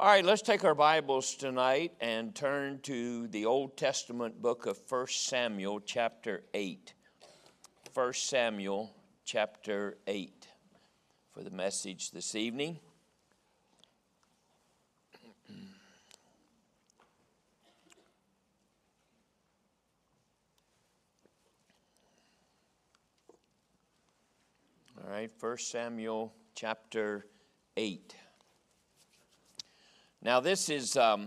All right, let's take our Bibles tonight and turn to the Old Testament book of 1 Samuel chapter 8. 1 Samuel chapter 8 for the message this evening. All right, 1 Samuel chapter 8. Now this is a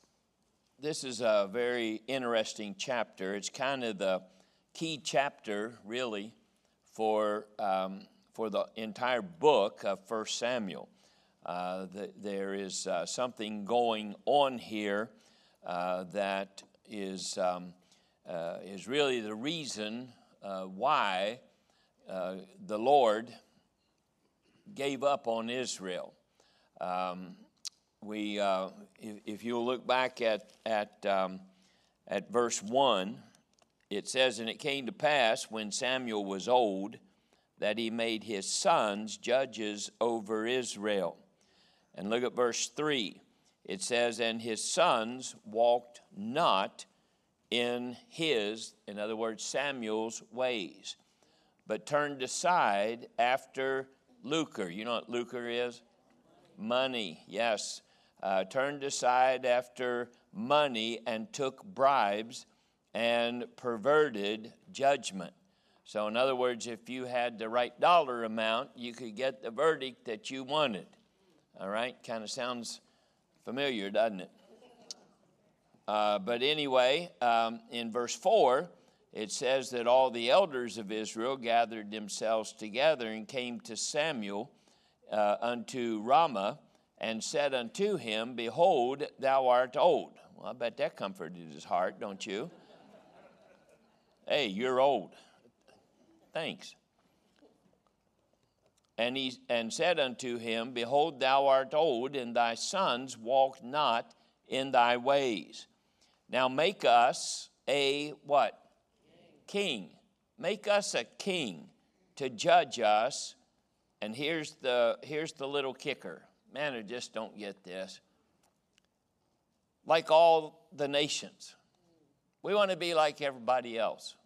very interesting chapter. It's kind of the key chapter, really, for the entire book of 1 Samuel. There is something going on here that is really the reason why the Lord gave up on Israel. If you look back at verse 1, it says, "And it came to pass when Samuel was old that he made his sons judges over Israel." And look at verse 3. It says, "And his sons walked not in his," in other words, Samuel's ways, "but turned aside after lucre." You know what lucre is? Money, yes. Turned aside after money and took bribes and perverted judgment. So in other words, if you had the right dollar amount, you could get the verdict that you wanted. All right, kind of sounds familiar, doesn't it? But anyway, in verse 4, it says that all the elders of Israel gathered themselves together and came to Samuel unto Ramah, and said unto him, "Behold, thou art old." Well, I bet that comforted his heart, don't you? Hey, you're old. Thanks. And said unto him, "Behold, thou art old, and thy sons walk not in thy ways. Now make us a" what? King. Make us a king to judge us. And here's the little kicker. Man, I just don't get this. Like all the nations. We want to be like everybody else.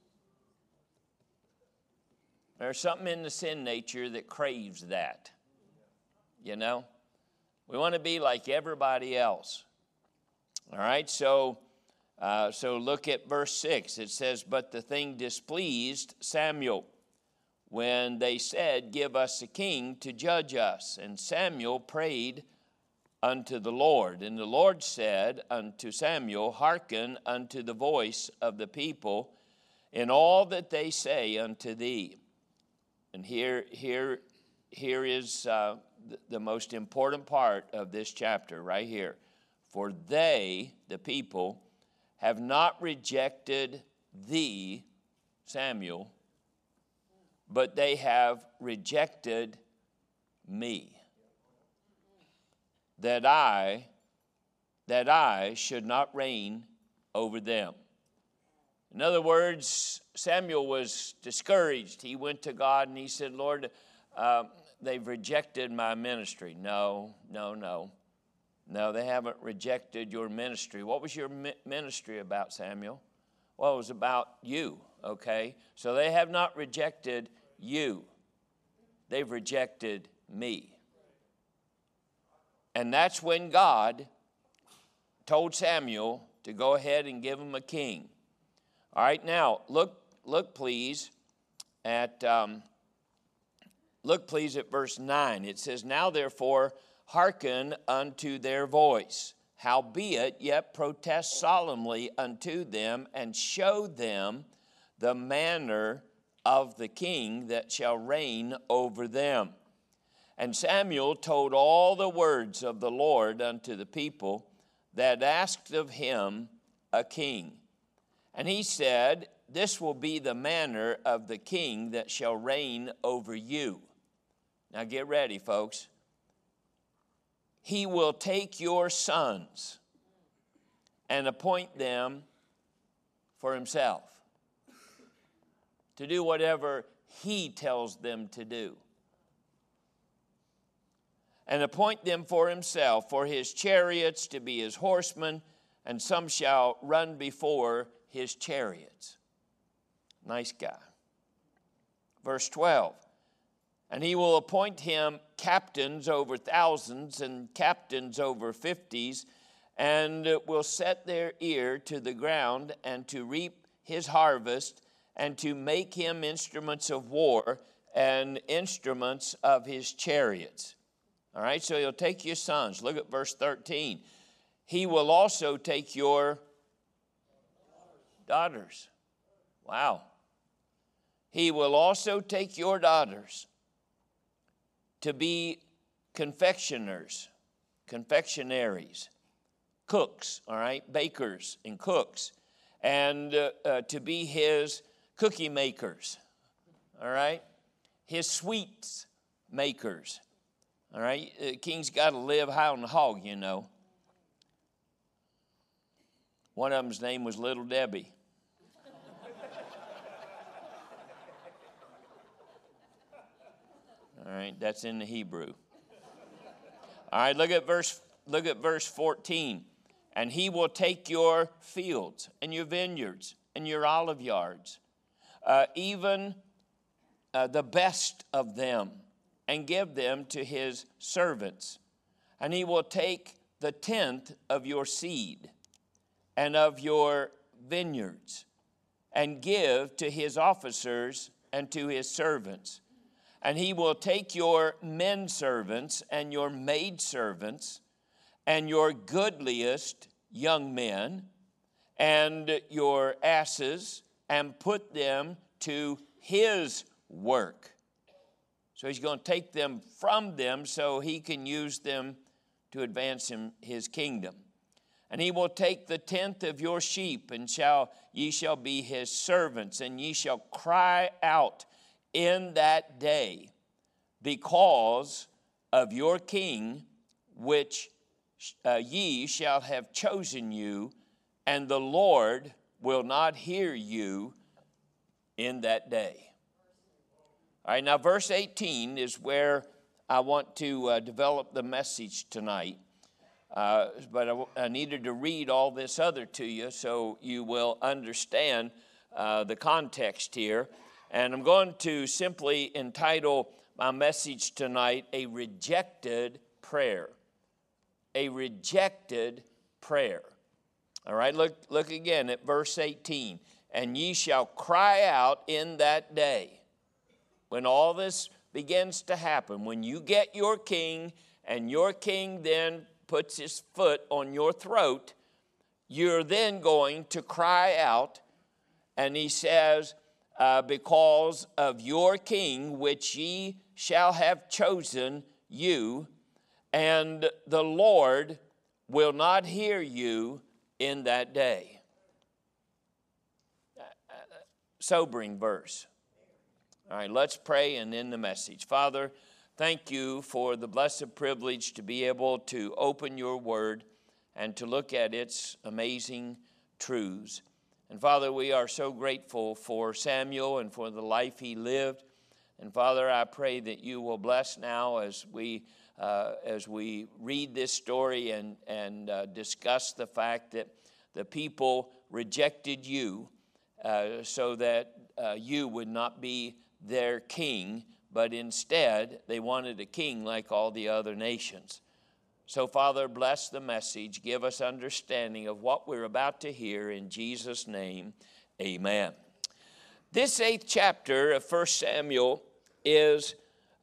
There's something in the sin nature that craves that. You know? We want to be like everybody else. All right, so look at verse 6. It says, "But the thing displeased Samuel, when they said, Give us a king to judge us. And Samuel prayed unto the Lord. And the Lord said unto Samuel, Hearken unto the voice of the people in all that they say unto thee." And here is the most important part of this chapter right here. "For they," the people, "have not rejected thee," Samuel, "but they have rejected me, that I should not reign over them." In other words, Samuel was discouraged. He went to God and he said, "Lord, they've rejected my ministry." No, they haven't rejected your ministry. What was your ministry about, Samuel? Well, it was about you, okay? So they have not rejected you. They've rejected me. And that's when God told Samuel to go ahead and give him a king. All right, now look please at verse 9. It says, "Now therefore hearken unto their voice. Howbeit yet protest solemnly unto them, and show them the manner of the king that shall reign over them." And Samuel told all the words of the Lord unto the people that asked of him a king. And he said, "This will be the manner of the king that shall reign over you." Now get ready, folks. "He will take your sons and appoint them for himself, to do whatever he tells them to do. and appoint them for himself, for his chariots to be his horsemen, and some shall run before his chariots. Nice guy. Verse 12. And he will appoint him captains over thousands and captains over 50s, and will set their ear to the ground and to reap his harvest, and to make him instruments of war and instruments of his chariots. All right, so he'll take your sons. Look at verse 13. He will also take your daughters. Wow. He will also take your daughters to be confectionaries, cooks, all right, bakers and cooks, and to be his cookie makers, all right, his sweets makers, all right. The king's got to live high on the hog, you know. One of them's name was Little Debbie. All right, that's in the Hebrew. All right, look at verse 14. And he will take your fields and your vineyards and your olive yards, even the best of them, and give them to his servants. And he will take the tenth of your seed and of your vineyards, and give to his officers and to his servants. And he will take your men servants and your maid servants and your goodliest young men and your asses, and put them to his work. So he's going to take them from them so he can use them to advance his kingdom. And he will take the tenth of your sheep, and ye shall be his servants, and ye shall cry out in that day because of your king, which ye shall have chosen you, and the Lord will not hear you in that day. All right, now verse 18 is where I want to develop the message tonight. But I needed to read all this other to you so you will understand the context here. And I'm going to simply entitle my message tonight, A Rejected Prayer. A Rejected Prayer. All right, look again at verse 18. And ye shall cry out in that day. When all this begins to happen, when you get your king, and your king then puts his foot on your throat, you're then going to cry out. And he says, because of your king, which ye shall have chosen you, and the Lord will not hear you in that day. Sobering verse. All right, let's pray and end the message. Father, thank you for the blessed privilege to be able to open your word and to look at its amazing truths. And Father, we are so grateful for Samuel and for the life he lived. And Father, I pray that you will bless now as we read this story and discuss the fact that the people rejected you so that you would not be their king, but instead they wanted a king like all the other nations. So Father, bless the message. Give us understanding of what we're about to hear. In Jesus' name, amen. This 8th chapter of 1 Samuel is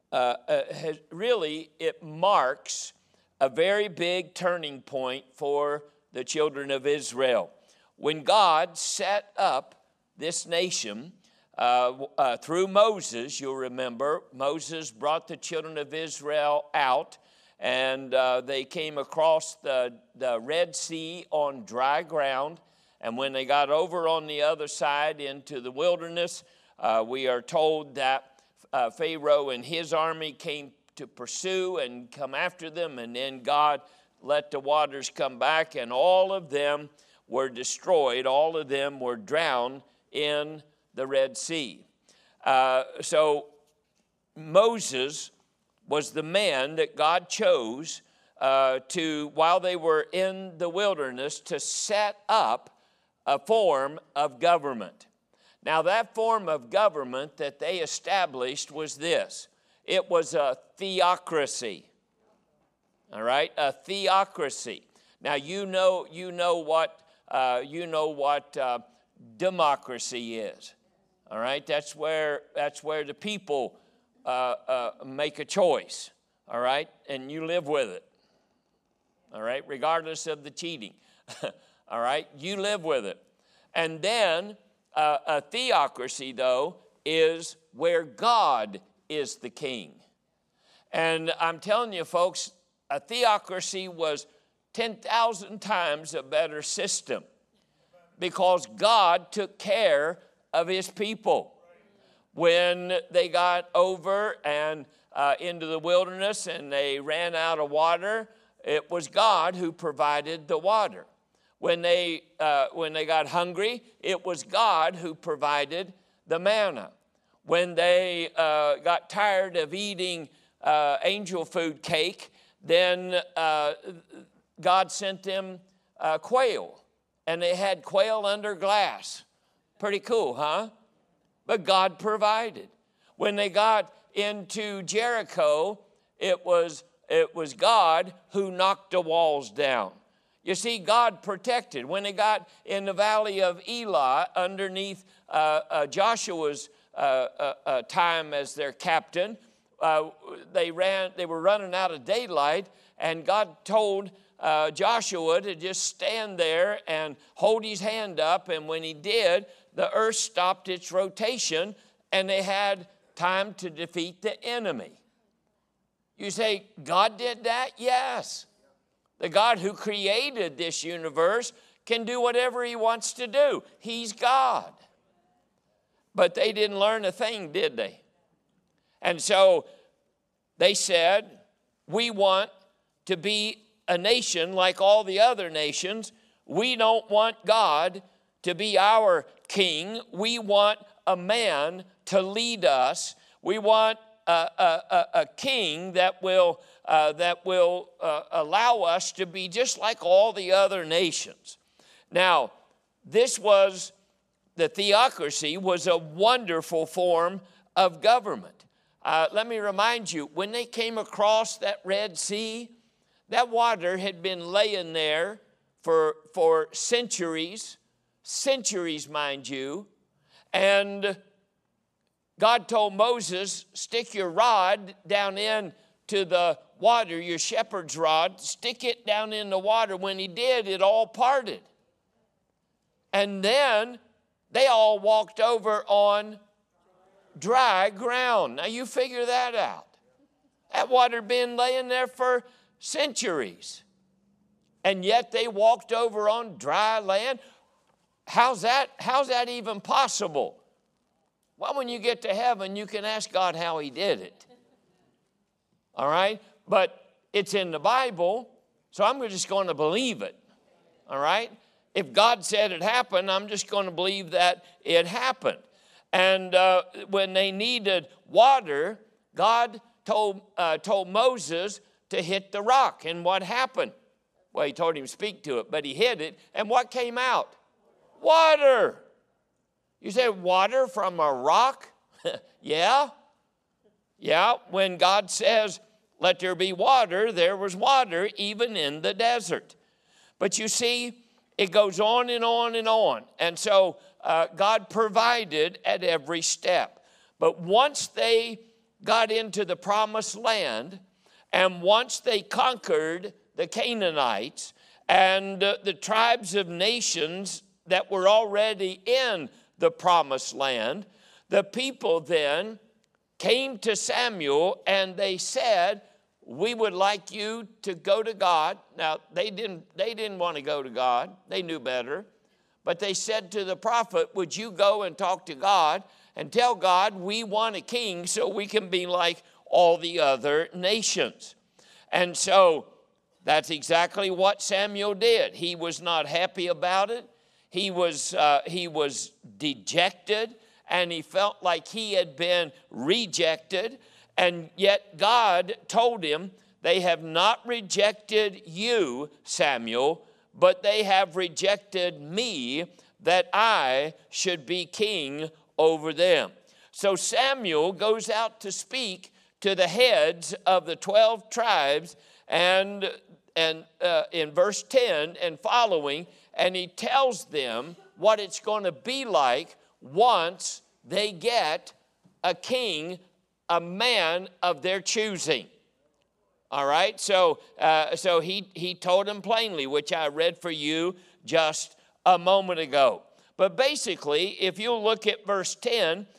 it marks a very big turning point for the children of Israel. When God set up this nation through Moses, you'll remember, Moses brought the children of Israel out, and they came across the Red Sea on dry ground. And when they got over on the other side into the wilderness, we are told that Pharaoh and his army came to pursue and come after them, and then God let the waters come back, and all of them were destroyed. All of them were drowned in the Red Sea. So Moses was the men that God chose while they were in the wilderness, to set up a form of government. Now, that form of government that they established was this. It was a theocracy. All right, a theocracy. Now, you know what democracy is. All right, that's where the people make a choice. All right, and you live with it. All right, regardless of the cheating. All right, you live with it. And then a theocracy, though, is where God is the king. And I'm telling you, folks, a theocracy was 10,000 times a better system, because God took care of his people. When they got over and into the wilderness and they ran out of water, it was God who provided the water. When they got hungry, it was God who provided the manna. When they got tired of eating angel food cake, then God sent them quail, and they had quail under glass. Pretty cool, huh? But God provided. When they got into Jericho, it was God who knocked the walls down. You see, God protected. When they got in the valley of Elah, underneath Joshua's time as their captain, they were running out of daylight, and God told Joshua to just stand there and hold his hand up, and when he did, the earth stopped its rotation, and they had time to defeat the enemy. You say, God did that? Yes. The God who created this universe can do whatever he wants to do. He's God. But they didn't learn a thing, did they? And so they said, we want to be a nation like all the other nations. We don't want God to be our king. We want a man to lead us. We want a king that will allow us to be just like all the other nations. Now, the theocracy was a wonderful form of government. Let me remind you, when they came across that Red Sea, that water had been laying there for centuries, mind you, and God told Moses, stick your rod down into the water, your shepherd's rod, stick it down in the water. When he did, it all parted. And then they all walked over on dry ground. Now you figure that out. That water had been laying there for centuries. And yet they walked over on dry land. How's that even possible? Well, when you get to heaven, you can ask God how he did it. All right? But it's in the Bible, so I'm just going to believe it. All right? If God said it happened, I'm just going to believe that it happened. And when they needed water, God told Moses to hit the rock. And what happened? Well, he told him to speak to it, but he hit it. And what came out? Water. You say, water from a rock? Yeah. Yeah, when God says, let there be water, there was water even in the desert. But you see, it goes on and on and on. And so God provided at every step. But once they got into the promised land, and once they conquered the Canaanites and the tribes of nations that were already in the promised land, the people then came to Samuel and they said, we would like you to go to God. Now, they didn't want to go to God. They knew better. But they said to the prophet, would you go and talk to God and tell God we want a king so we can be like all the other nations? And so that's exactly what Samuel did. He was not happy about it. He was dejected, and he felt like he had been rejected. And yet God told him, they have not rejected you, Samuel, but they have rejected me, that I should be king over them. So Samuel goes out to speak to the heads of the 12 tribes, and in verse 10 and following, and he tells them what it's going to be like once they get a king, a man of their choosing. All right, so he told them plainly, which I read for you just a moment ago. But basically, if you look at verse 10,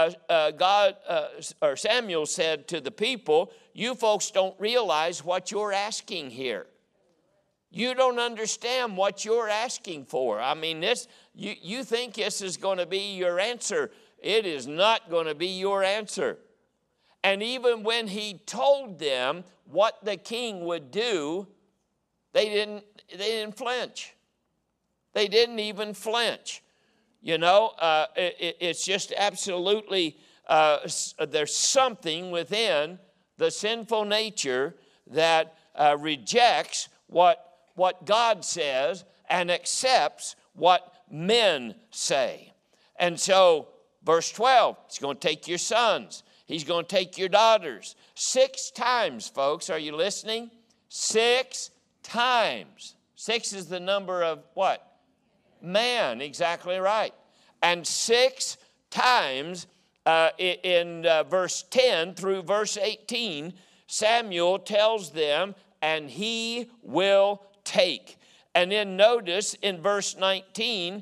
Samuel said to the people, you folks don't realize what you're asking here. You don't understand what you're asking for. I mean, you think this is going to be your answer. It is not going to be your answer. And even when he told them what the king would do, they didn't flinch. They didn't even flinch. You know, it's just absolutely, there's something within the sinful nature that rejects what God says and accepts what men say. And so, verse 12, he's going to take your sons. He's going to take your daughters. 6 times, folks. Are you listening? 6 times. 6 is the number of what? Man, exactly right. And 6 times in verse 10 through verse 18, Samuel tells them, and he will take. And then notice in verse 19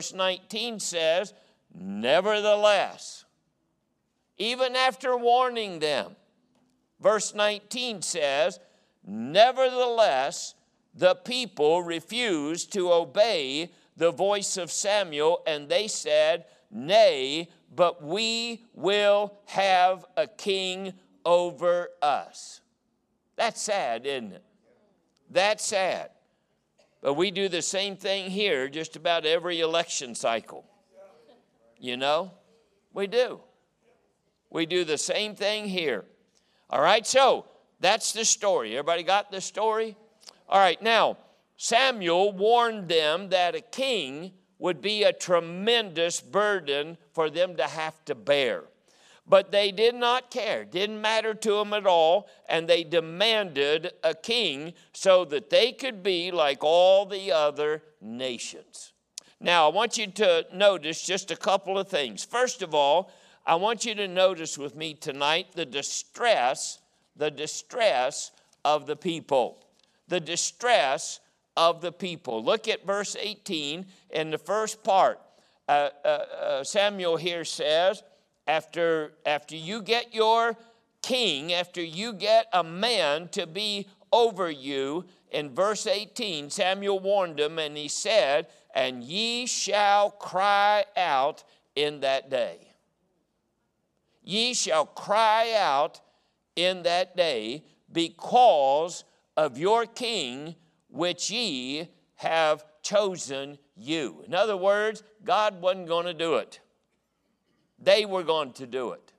says, nevertheless, even after warning them, verse 19 says, nevertheless, the people refused to obey the voice of Samuel, and they said, nay, but we will have a king over us. That's sad, isn't it? That's sad. But we do the same thing here just about every election cycle. You know? We do. We do the same thing here. All right, so that's the story. Everybody got the story? All right, now, Samuel warned them that a king would be a tremendous burden for them to have to bear. But they did not care. Didn't matter to them at all. And they demanded a king so that they could be like all the other nations. Now, I want you to notice just a couple of things. First of all, I want you to notice with me tonight the distress of the people. The distress of the people. Look at verse 18 in the first part. Samuel here says, after you get your king, after you get a man to be over you, in verse 18, Samuel warned them, and he said, and ye shall cry out in that day. Ye shall cry out in that day because of your king, which ye have chosen you. In other words, God wasn't going to do it. They were going to do it.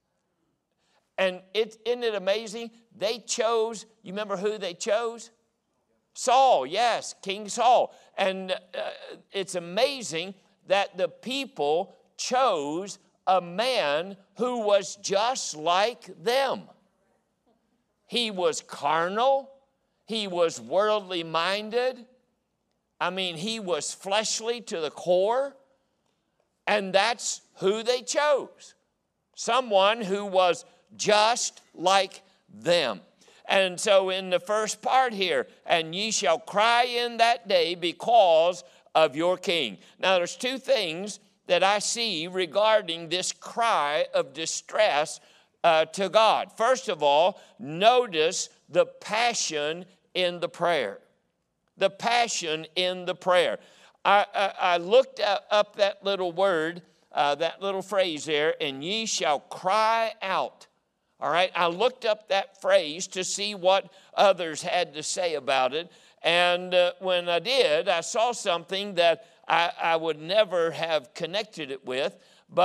And isn't it amazing? They chose, you remember who they chose? Saul, yes, King Saul. And it's amazing that the people chose a man who was just like them. He was carnal. He was worldly minded. I mean, he was fleshly to the core. And that's who they chose. Someone who was just like them. And so in the first part here, and ye shall cry in that day because of your king. Now there's 2 things that I see regarding this cry of distress to God. First of all, notice the passion in the prayer. The passion in the prayer. I looked up that little word, that little phrase there, and ye shall cry out. All right, I looked up that phrase to see what others had to say about it. And when I did, I saw something that I would never have connected it with. But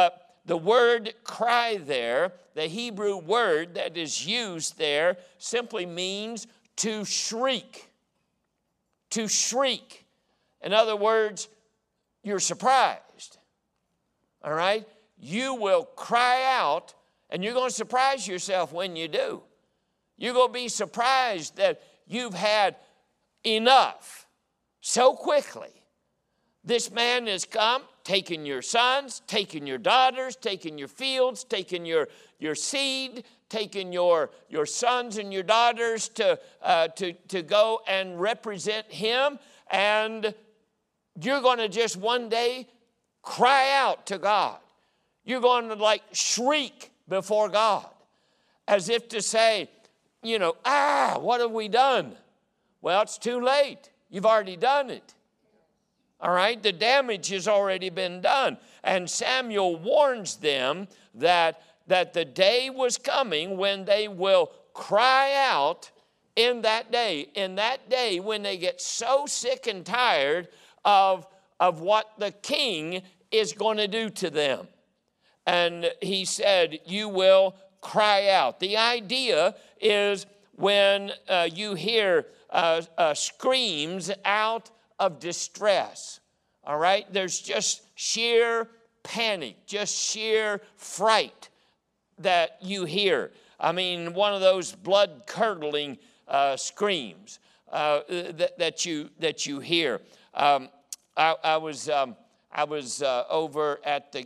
the word cry there, the Hebrew word that is used there, simply means to shriek. To shriek. In other words, you're surprised. All right? You will cry out, and you're going to surprise yourself when you do. You're going to be surprised that you've had enough so quickly. This man has come, taken your sons, taken your daughters, taken your fields, taken your seed, taken your sons and your daughters to go and represent him. And you're going to just one day cry out to God. You're going to like shriek before God as if to say, what have we done? Well, it's too late. You've already done it. All right, the damage has already been done. And Samuel warns them that the day was coming when they will cry out in that day. In that day when they get so sick and tired of what the king is going to do to them. And he said, you will cry out. The idea is when you hear screams out of distress, all right? There's just sheer panic, just sheer fright that you hear. I mean, one of those blood-curdling screams that you hear. I was over at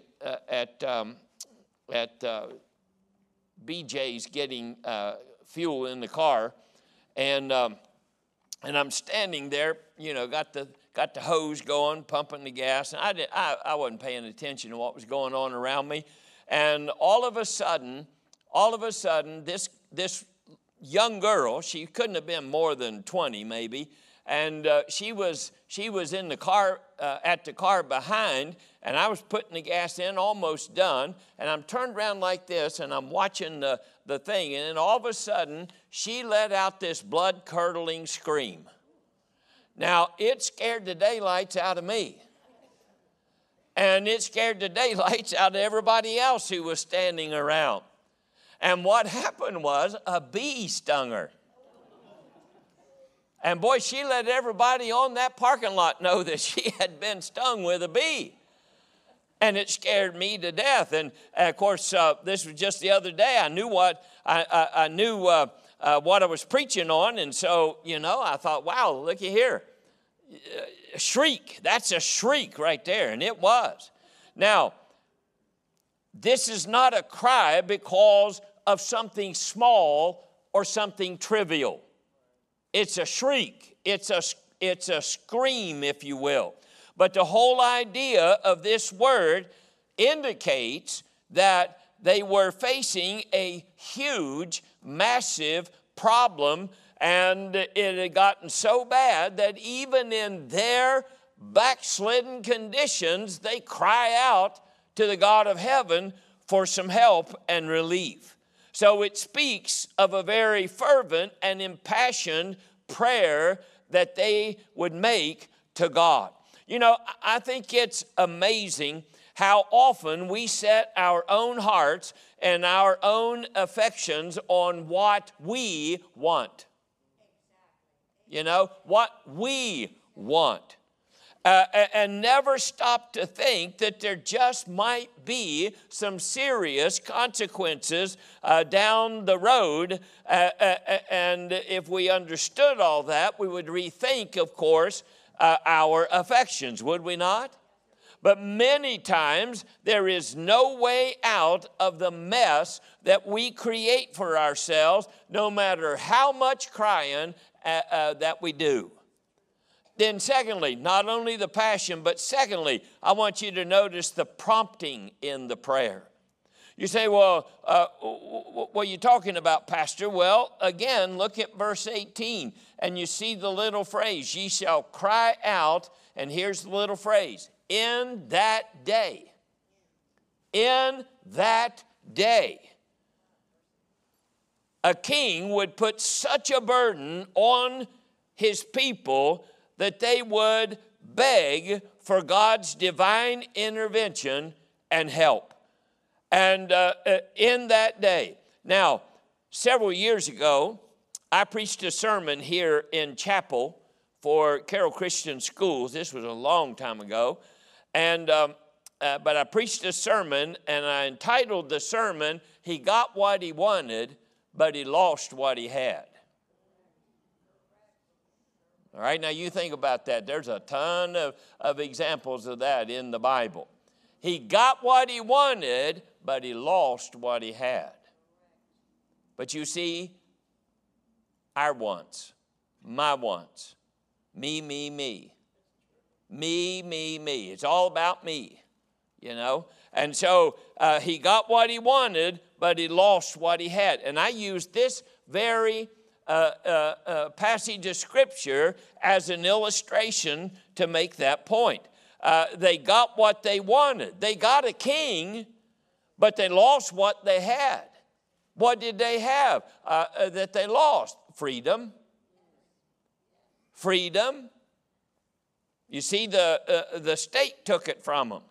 BJ's getting fuel in the car, and I'm standing there, got the hose going, pumping the gas, and I wasn't paying attention to what was going on around me, and all of a sudden, this young girl, she couldn't have been more than 20 maybe, and she was in the car, at the car behind, and I was putting the gas in, almost done, and I'm turned around like this, and I'm watching the thing, and then all of a sudden, she let out this blood-curdling scream. Now, it scared the daylights out of me, and it scared the daylights out of everybody else who was standing around. And what happened was a bee stung her. And boy, she let everybody on that parking lot know that she had been stung with a bee. And it scared me to death. And of course, this was just the other day. I knew what I was preaching on. And so, I thought, wow, looky here. A shriek. That's a shriek right there. And it was. Now, this is not a cry because of something small or something trivial. It's a shriek. It's a scream, if you will. But the whole idea of this word indicates that they were facing a huge, massive problem, and it had gotten so bad that even in their backslidden conditions, they cry out to the God of heaven for some help and relief. So it speaks of a very fervent and impassioned prayer that they would make to God. I think it's amazing how often we set our own hearts and our own affections on what we want. What we want. And never stop to think that there just might be some serious consequences down the road. And if we understood all that, we would rethink, of course, our affections, would we not? But many times there is no way out of the mess that we create for ourselves, no matter how much crying that we do. Then secondly, not only the passion, but secondly, I want you to notice the prompting in the prayer. You say, well, what are you talking about, Pastor? Well, again, look at verse 18, and you see the little phrase, ye shall cry out, and here's the little phrase, in that day. In that day. A king would put such a burden on his people that they would beg for God's divine intervention and help. And in that day, now, several years ago, I preached a sermon here in chapel for Carroll Christian Schools. This was a long time ago. And but I preached a sermon, and I entitled the sermon, "He Got What He Wanted, but He Lost What He Had." All right, now you think about that. There's a ton of examples of that in the Bible. He got what he wanted, but he lost what he had. But you see, our wants, my wants, me, me, me. Me, me, me. It's all about me, you know. And so he got what he wanted, but he lost what he had. And I used this very passage of Scripture as an illustration to make that point. They got what they wanted. They got a king, but they lost what they had. What did they have that they lost? Freedom. Freedom. You see, the state took it from them.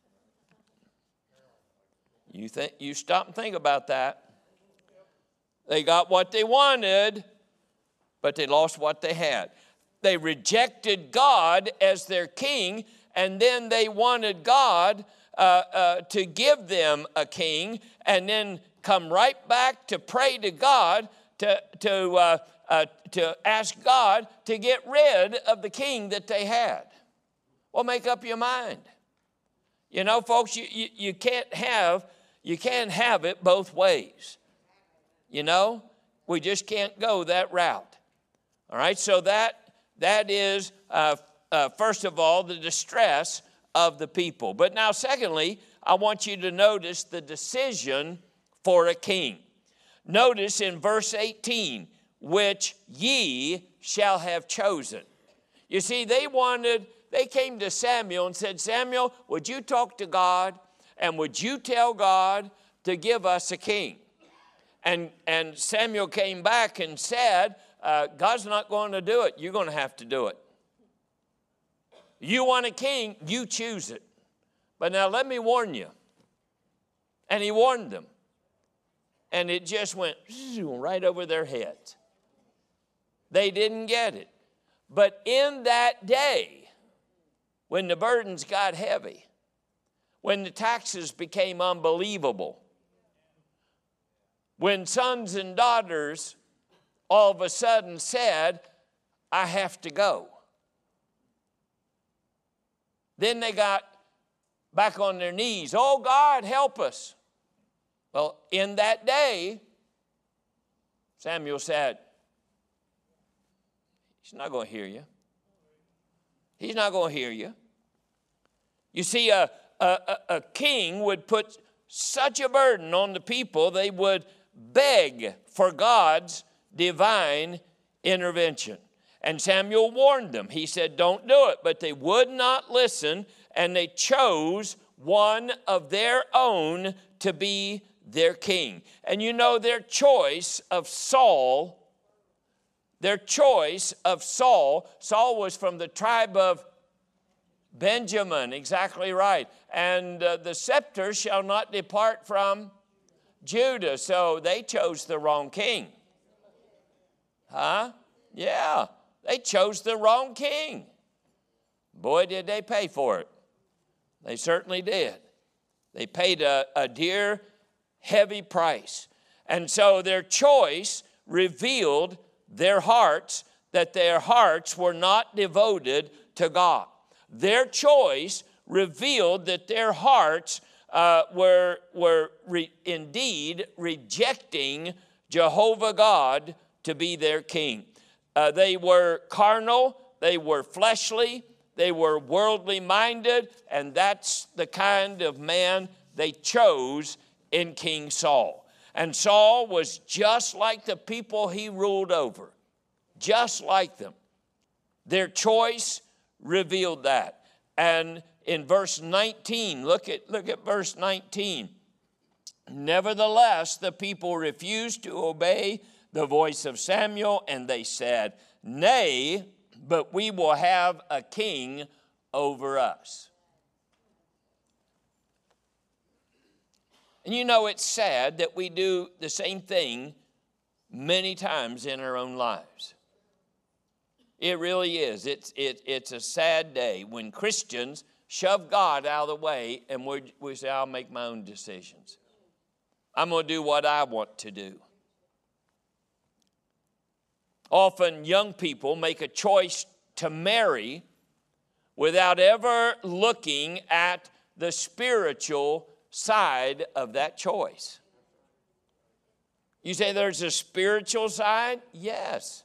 You stop and think about that. They got what they wanted, but they lost what they had. They rejected God as their king, and then they wanted God to give them a king, and then come right back to pray to God to ask God to get rid of the king that they had. Well, make up your mind. You know, folks, you can't have it both ways. You know, we just can't go that route. All right, so that is, first of all, the distress of the people. But now, secondly, I want you to notice the decision for a king. Notice in verse 18, which ye shall have chosen. You see, they came to Samuel and said, Samuel, would you talk to God, and would you tell God to give us a king? And Samuel came back and said, God's not going to do it. You're going to have to do it. You want a king, you choose it. But now let me warn you. And he warned them. And it just went right over their heads. They didn't get it. But in that day, when the burdens got heavy, when the taxes became unbelievable, when sons and daughters all of a sudden said, I have to go. Then they got back on their knees. Oh, God, help us. Well, in that day, Samuel said, he's not going to hear you. He's not going to hear you. You see, a king would put such a burden on the people, they would beg for God's divine intervention. And Samuel warned them. He said, don't do it. But they would not listen, and they chose one of their own to be their king. And you know, their choice of Saul Saul was from the tribe of Benjamin, exactly right. And the scepter shall not depart from Judah. So they chose the wrong king. Huh? Yeah, they chose the wrong king. Boy, did they pay for it. They certainly did. They paid a dear, heavy price. And so their choice revealed their hearts, that their hearts were not devoted to God. Their choice revealed that their hearts were indeed rejecting Jehovah God to be their king. They were carnal, they were fleshly, they were worldly minded, and that's the kind of man they chose in King Saul. And Saul was just like the people he ruled over, just like them. Their choice revealed that. And in verse 19, look at verse 19. Nevertheless, the people refused to obey the voice of Samuel, and they said, Nay, but we will have a king over us. And you know, it's sad that we do the same thing many times in our own lives. It really is. It's a sad day when Christians shove God out of the way and we say, I'll make my own decisions. I'm going to do what I want to do. Often young people make a choice to marry without ever looking at the spiritual side of that choice. You say there's a spiritual side? Yes.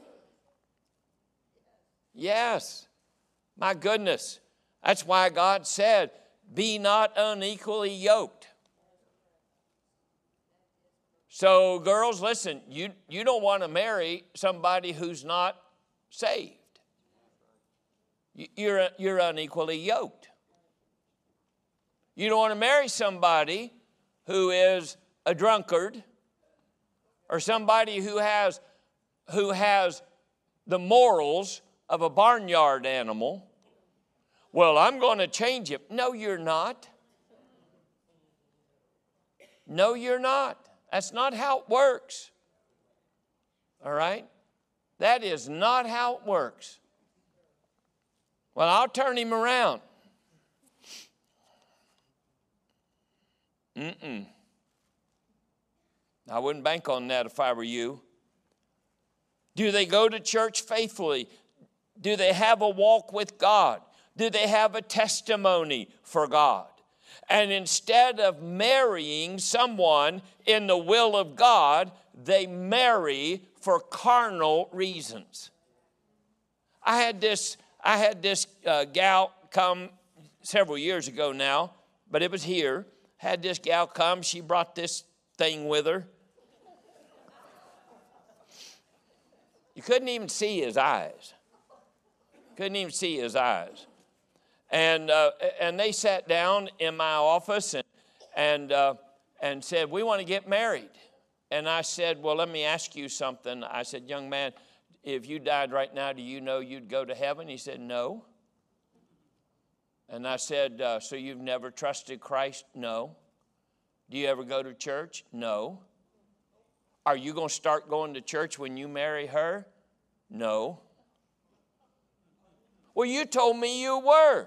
Yes. My goodness. That's why God said, be not unequally yoked. So girls, listen, you don't want to marry somebody who's not saved. You're unequally yoked. You don't want to marry somebody who is a drunkard or somebody who has the morals of a barnyard animal. Well, I'm going to change him. No, you're not. No, you're not. That's not how it works. All right? That is not how it works. Well, I'll turn him around. I wouldn't bank on that if I were you. Do they go to church faithfully? Do they have a walk with God? Do they have a testimony for God? And instead of marrying someone in the will of God, they marry for carnal reasons. I had this gal come several years ago now, but it was here. Had this gal come. She brought this thing with her. You couldn't even see his eyes. Couldn't even see his eyes. And they sat down in my office and said, we want to get married. And I said, well, let me ask you something. I said, young man, if you died right now, do you know you'd go to heaven? He said, no. And I said, so you've never trusted Christ? No. Do you ever go to church? No. Are you going to start going to church when you marry her? No. Well, you told me you were.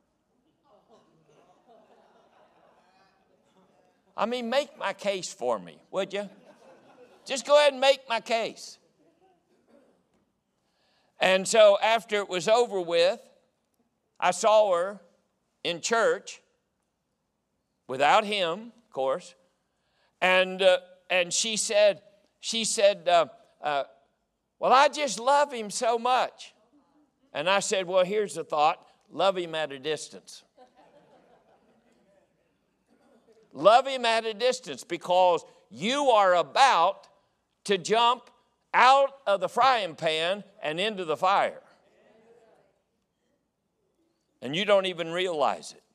I mean, make my case for me, would you? Just go ahead and make my case. And so after it was over with, I saw her in church without him, of course, and she said, well, I just love him so much. And I said, well, here's the thought. Love him at a distance. Love him at a distance, because you are about to jump out of the frying pan and into the fire. And you don't even realize it.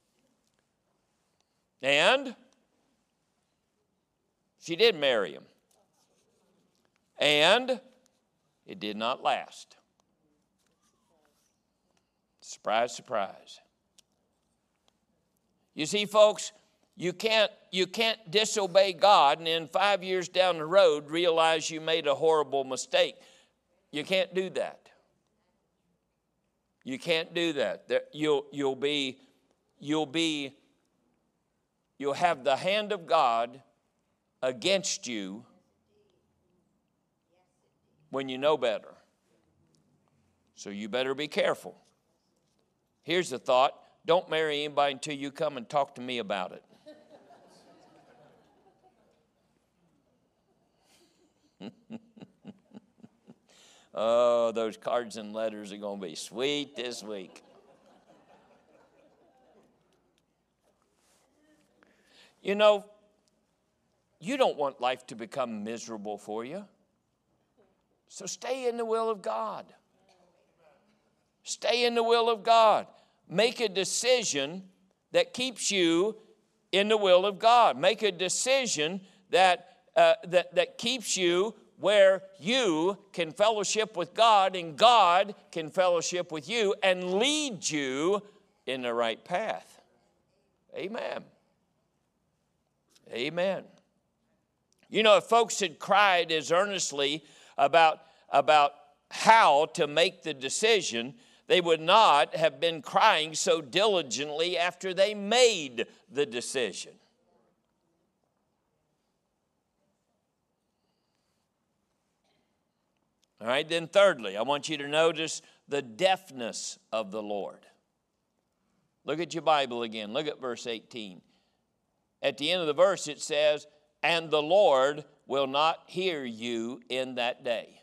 And she did marry him. And it did not last. Surprise, surprise. You see, folks, you can't disobey God and then 5 years down the road realize you made a horrible mistake. You can't do that. You can't do that. You'll have the hand of God against you when you know better. So you better be careful. Here's the thought. Don't marry anybody until you come and talk to me about it. Oh, those cards and letters are going to be sweet this week. You know, you don't want life to become miserable for you. So stay in the will of God. Stay in the will of God. Make a decision that keeps you in the will of God. Make a decision that keeps you where you can fellowship with God and God can fellowship with you and lead you in the right path. Amen. Amen. You know, if folks had cried as earnestly about how to make the decision, they would not have been crying so diligently after they made the decision. All right, then thirdly, I want you to notice the deafness of the Lord. Look at your Bible again. Look at verse 18. At the end of the verse it says, "And the Lord will not hear you in that day."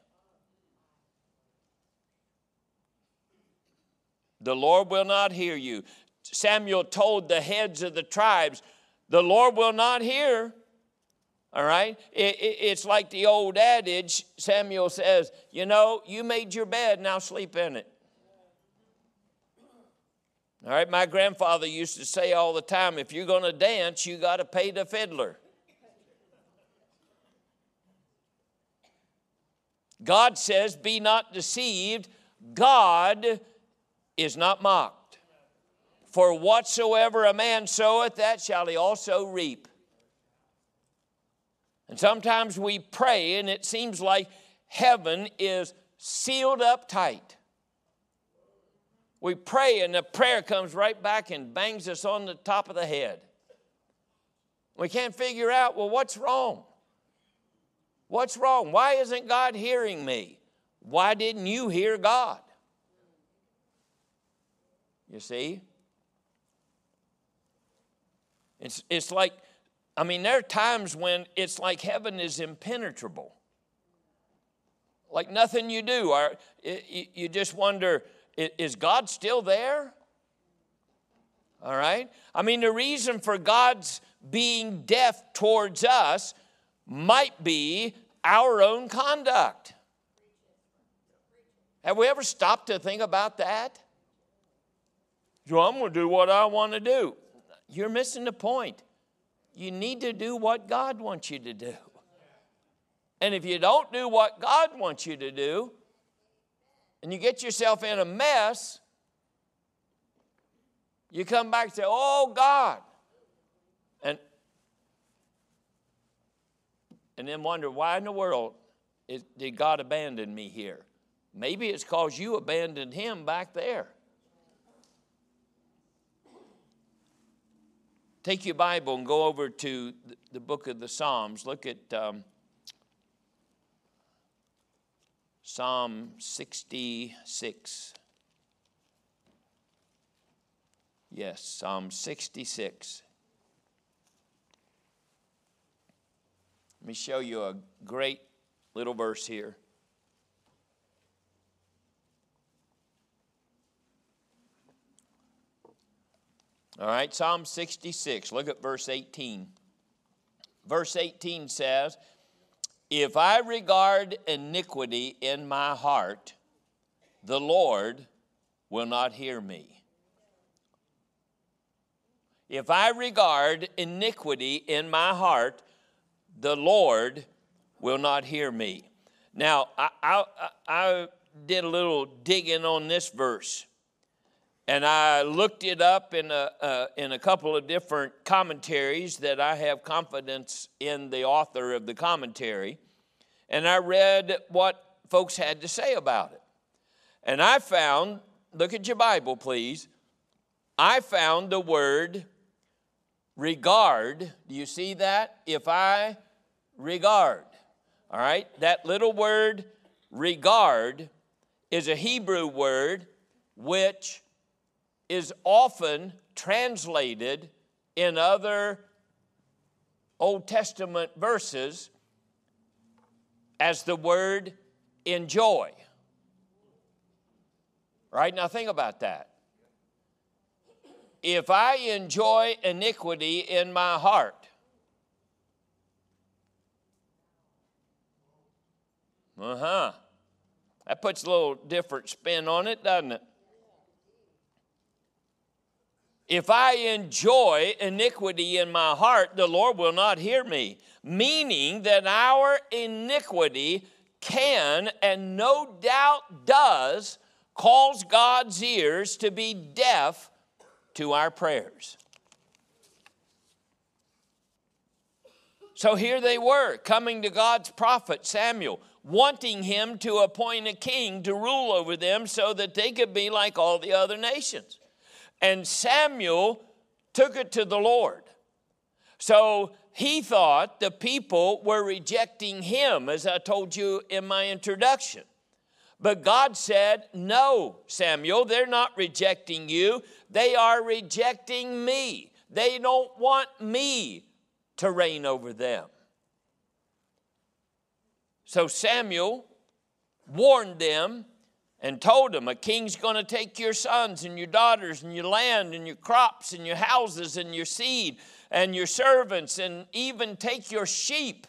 The Lord will not hear you. Samuel told the heads of the tribes, the Lord will not hear. All right? It's like the old adage, Samuel says, you know, you made your bed, now sleep in it. All right, my grandfather used to say all the time, if you're going to dance, you got to pay the fiddler. God says, be not deceived. God is not mocked. For whatsoever a man soweth, that shall he also reap. And sometimes we pray and it seems like heaven is sealed up tight. We pray and the prayer comes right back and bangs us on the top of the head. We can't figure out, well, what's wrong? What's wrong? Why isn't God hearing me? Why didn't you hear God? You see? It's like, I mean, there are times when it's like heaven is impenetrable. Like nothing you do. You just wonder, is God still there? All right? I mean, the reason for God's being deaf towards us might be our own conduct. Have we ever stopped to think about that? So I'm going to do what I want to do. You're missing the point. You need to do what God wants you to do. And if you don't do what God wants you to do, and you get yourself in a mess, you come back and say, oh, God. And then wonder, why in the world did God abandon me here? Maybe it's because you abandoned him back there. Take your Bible and go over to the book of the Psalms. Look at Psalm 66. Yes, Psalm 66. Let me show you a great little verse here. All right, Psalm 66, look at verse 18. Verse 18 says, if I regard iniquity in my heart, the Lord will not hear me. If I regard iniquity in my heart, the Lord will not hear me. Now, I did a little digging on this verse. And I looked it up in a couple of different commentaries that I have confidence in the author of the commentary. And I read what folks had to say about it. And I found, look at your Bible, please. I found the word regard. Do you see that? If I regard. All right? That little word regard is a Hebrew word which is often translated in other Old Testament verses as the word enjoy. Right? Now think about that. If I enjoy iniquity in my heart, that puts a little different spin on it, doesn't it? If I enjoy iniquity in my heart, the Lord will not hear me. Meaning that our iniquity can, and no doubt does, cause God's ears to be deaf to our prayers. So here they were, coming to God's prophet Samuel, wanting him to appoint a king to rule over them so that they could be like all the other nations. And Samuel took it to the Lord. So he thought the people were rejecting him, as I told you in my introduction. But God said, no, Samuel, they're not rejecting you. They are rejecting me. They don't want me to reign over them. So Samuel warned them and told them, a king's going to take your sons and your daughters and your land and your crops and your houses and your seed and your servants and even take your sheep.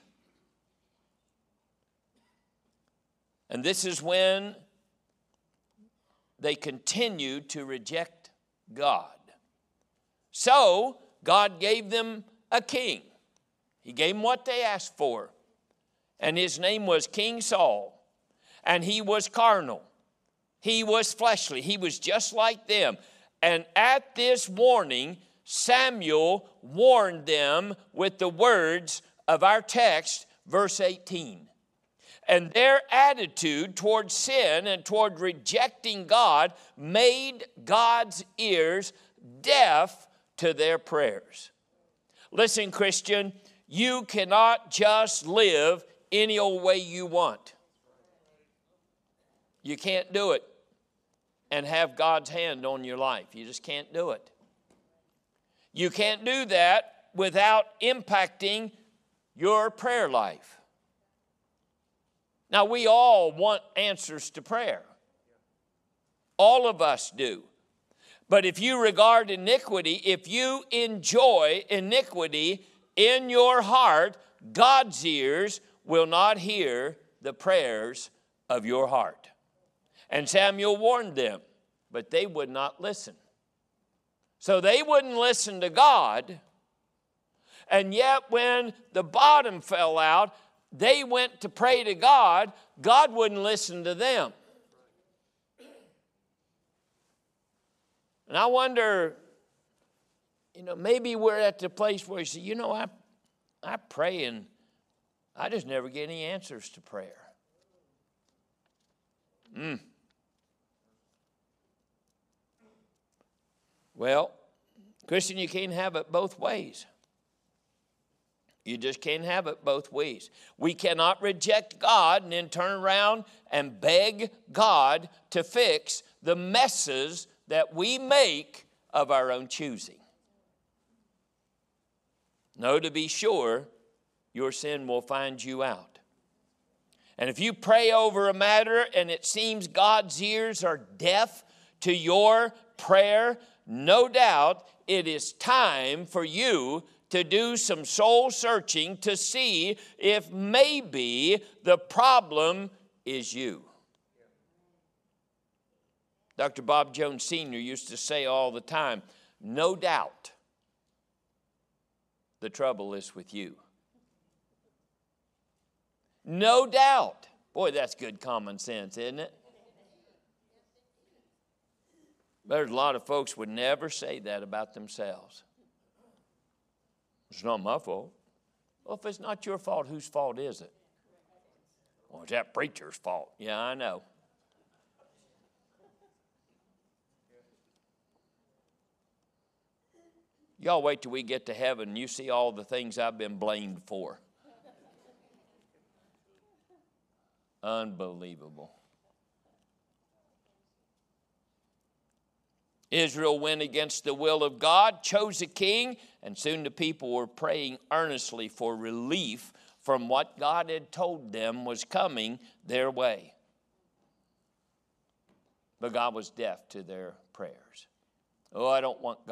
And this is when they continued to reject God. So God gave them a king. He gave them what they asked for. And his name was King Saul. And he was carnal. He was fleshly. He was just like them. And at this warning, Samuel warned them with the words of our text, verse 18. And their attitude toward sin and toward rejecting God made God's ears deaf to their prayers. Listen, Christian, you cannot just live any old way you want. You can't do it and have God's hand on your life. You just can't do it. You can't do that without impacting your prayer life. Now, we all want answers to prayer. All of us do. But if you regard iniquity, if you enjoy iniquity in your heart, God's ears will not hear the prayers of your heart. And Samuel warned them, but they would not listen. So they wouldn't listen to God. And yet when the bottom fell out, they went to pray to God. God wouldn't listen to them. And I wonder, maybe we're at the place where you say, I pray and I just never get any answers to prayer. Well, Christian, you can't have it both ways. You just can't have it both ways. We cannot reject God and then turn around and beg God to fix the messes that we make of our own choosing. No, to be sure, your sin will find you out. And if you pray over a matter and it seems God's ears are deaf to your prayer, no doubt it is time for you to do some soul searching to see if maybe the problem is you. Dr. Bob Jones Sr. used to say all the time, no doubt the trouble is with you. No doubt. Boy, that's good common sense, isn't it? There's a lot of folks would never say that about themselves. It's not my fault. Well, if it's not your fault, whose fault is it? Well, it's that preacher's fault. Yeah, I know. Y'all wait till we get to heaven and you see all the things I've been blamed for. Unbelievable. Israel went against the will of God, chose a king, and soon the people were praying earnestly for relief from what God had told them was coming their way. But God was deaf to their prayers. Oh, I don't want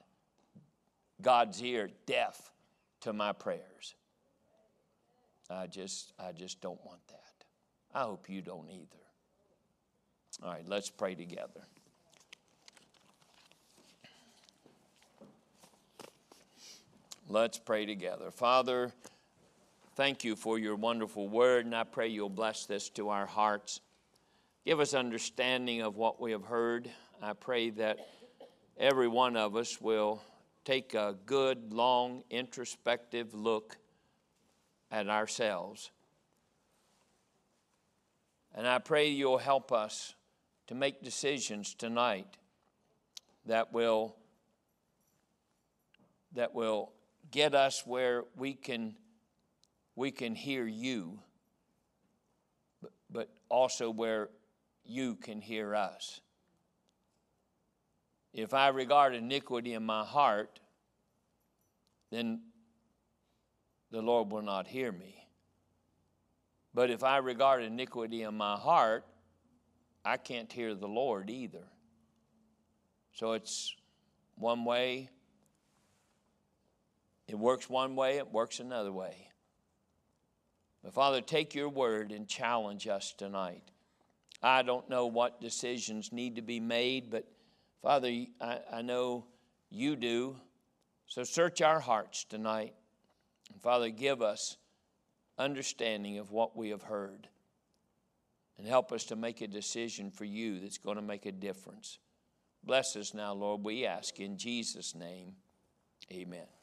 God's ear deaf to my prayers. I just don't want that. I hope you don't either. All right, let's pray together. Let's pray together. Father, thank you for your wonderful word, and I pray you'll bless this to our hearts. Give us understanding of what we have heard. I pray that every one of us will take a good, long, introspective look at ourselves. And I pray you'll help us to make decisions tonight that will get us where we can hear you, but also where you can hear us. If I regard iniquity in my heart, then the Lord will not hear me. But if I regard iniquity in my heart, I can't hear the Lord either. So it's one way. It works one way, it works another way. But Father, take your word and challenge us tonight. I don't know what decisions need to be made, but Father, I know you do. So search our hearts tonight. And Father, give us understanding of what we have heard. And help us to make a decision for you that's going to make a difference. Bless us now, Lord, we ask in Jesus' name. Amen.